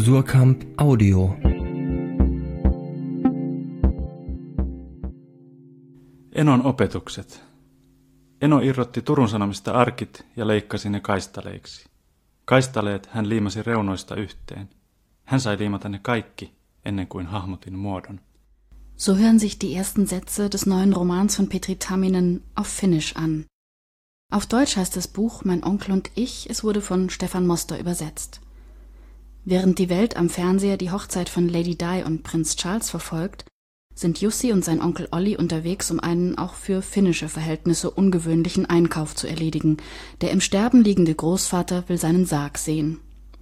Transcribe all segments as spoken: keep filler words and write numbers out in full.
Surkamp Audio. Enon opetukset. Eno irrotti Turun Sanomista arkit ja leikkasi ne kaistaleiksi. Kaistaleet hän liimasi reunoista yhteen. Hän sai liimata ne kaikki, ennen kuin hahmotin muodon. So hören sich die ersten Sätze des neuen Romans von Petri Tamminen auf Finnisch an. Auf Deutsch heißt das Buch Mein Onkel und ich, es wurde von Stefan Moster übersetzt. Während die Welt am Fernseher die Hochzeit von Lady Di und Prinz Charles verfolgt, sind Jussi und sein Onkel Olli unterwegs, um einen auch für finnische Verhältnisse ungewöhnlichen Einkauf zu erledigen. Der im Sterben liegende Großvater will seinen Sarg sehen.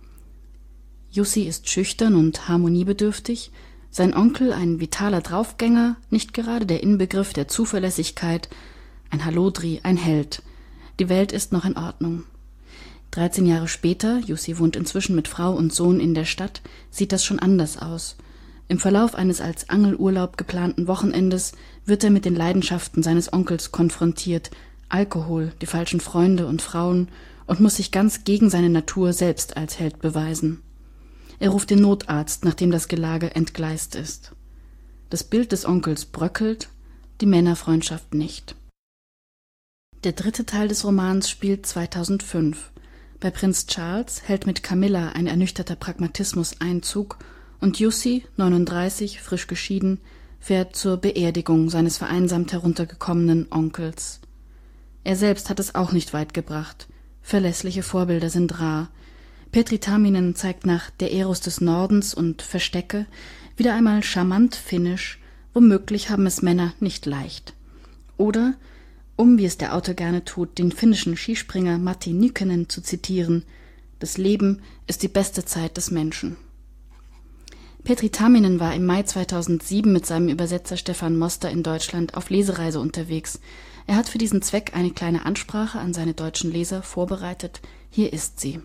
Jussi ist schüchtern und harmoniebedürftig, sein Onkel ein vitaler Draufgänger, nicht gerade der Inbegriff der Zuverlässigkeit, ein Hallodri, ein Held. Die Welt ist noch in Ordnung. dreizehn Jahre später, Jussi wohnt inzwischen mit Frau und Sohn in der Stadt, sieht das schon anders aus. Im Verlauf eines als Angelurlaub geplanten Wochenendes wird er mit den Leidenschaften seines Onkels konfrontiert, Alkohol, die falschen Freunde und Frauen, und muss sich ganz gegen seine Natur selbst als Held beweisen. Er ruft den Notarzt, nachdem das Gelage entgleist ist. Das Bild des Onkels bröckelt, die Männerfreundschaft nicht. Der dritte Teil des Romans spielt zweitausendfünf. Bei Prinz Charles hält mit Camilla ein ernüchterter Pragmatismus Einzug und Jussi, neununddreißig, frisch geschieden, fährt zur Beerdigung seines vereinsamt heruntergekommenen Onkels. Er selbst hat es auch nicht weit gebracht. Verlässliche Vorbilder sind rar. Petri Tamminen zeigt nach Der Eros des Nordens und Verstecke wieder einmal charmant finnisch, womöglich haben es Männer nicht leicht. Oder, um, wie es der Autor gerne tut, den finnischen Skispringer Matti Nykänen zu zitieren, das Leben ist die beste Zeit des Menschen. Petri Tamminen war im Mai zweitausendsieben mit seinem Übersetzer Stefan Moster in Deutschland auf Lesereise unterwegs. Er hat für diesen Zweck eine kleine Ansprache an seine deutschen Leser vorbereitet. Hier ist sie.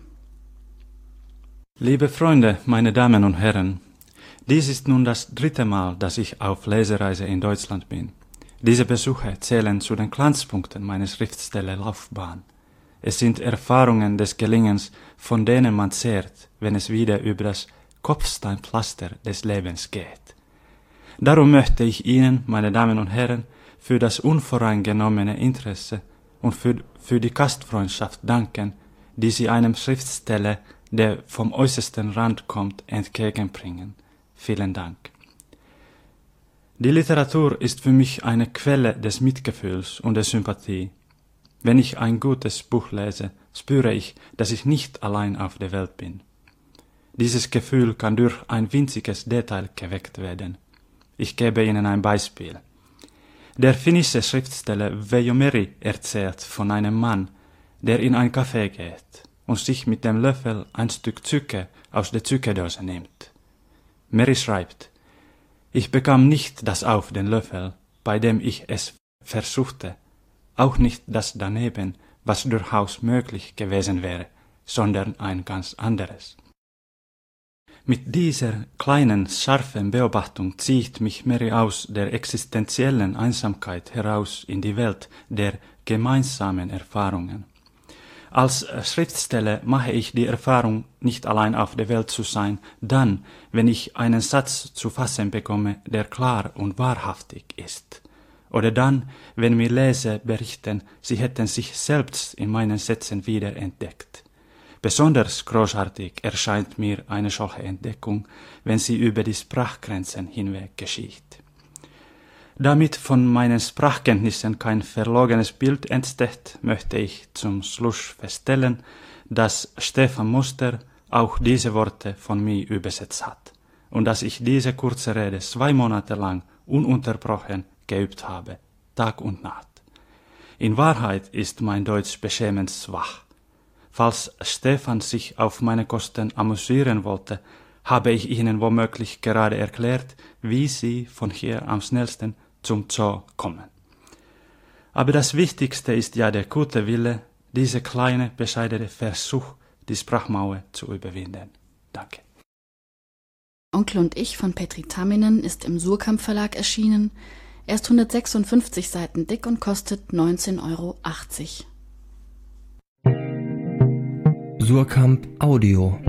Liebe Freunde, meine Damen und Herren, dies ist nun das dritte Mal, dass ich auf Lesereise in Deutschland bin. Diese Besuche zählen zu den Glanzpunkten meiner Schriftstellerlaufbahn. Es sind Erfahrungen des Gelingens, von denen man zehrt, wenn es wieder über das Kopfsteinpflaster des Lebens geht. Darum möchte ich Ihnen, meine Damen und Herren, für das unvoreingenommene Interesse und für, für die Gastfreundschaft danken, die Sie einem Schriftsteller, der vom äußersten Rand kommt, entgegenbringen. Vielen Dank. Die Literatur ist für mich eine Quelle des Mitgefühls und der Sympathie. Wenn ich ein gutes Buch lese, spüre ich, dass ich nicht allein auf der Welt bin. Dieses Gefühl kann durch ein winziges Detail geweckt werden. Ich gebe Ihnen ein Beispiel. Der finnische Schriftsteller Veijo Meri erzählt von einem Mann, der in ein Café geht und sich mit dem Löffel ein Stück Zucker aus der Zuckerdose nimmt. Meri schreibt: Ich bekam nicht das auf den Löffel, bei dem ich es versuchte, auch nicht das daneben, was durchaus möglich gewesen wäre, sondern ein ganz anderes. Mit dieser kleinen, scharfen Beobachtung zieht mich Meri aus der existenziellen Einsamkeit heraus in die Welt der gemeinsamen Erfahrungen. Als Schriftsteller mache ich die Erfahrung, nicht allein auf der Welt zu sein, dann, wenn ich einen Satz zu fassen bekomme, der klar und wahrhaftig ist. Oder dann, wenn mir Leser berichten, sie hätten sich selbst in meinen Sätzen wiederentdeckt. Besonders großartig erscheint mir eine solche Entdeckung, wenn sie über die Sprachgrenzen hinweg geschieht. Damit von meinen Sprachkenntnissen kein verlogenes Bild entsteht, möchte ich zum Schluss feststellen, dass Stefan Moster auch diese Worte von mir übersetzt hat und dass ich diese kurze Rede zwei Monate lang ununterbrochen geübt habe, Tag und Nacht. In Wahrheit ist mein Deutsch beschämend schwach. Falls Stefan sich auf meine Kosten amüsieren wollte, habe ich Ihnen womöglich gerade erklärt, wie Sie von hier am schnellsten zum Zoo kommen. Aber das Wichtigste ist ja der gute Wille, diese kleine, bescheidene Versuch, die Sprachmauer zu überwinden. Danke. Onkel und ich von Petri Tamminen ist im Surkamp Verlag erschienen. Er ist hundertsechsundfünfzig Seiten dick und kostet neunzehn Euro achtzig. Surkamp Audio.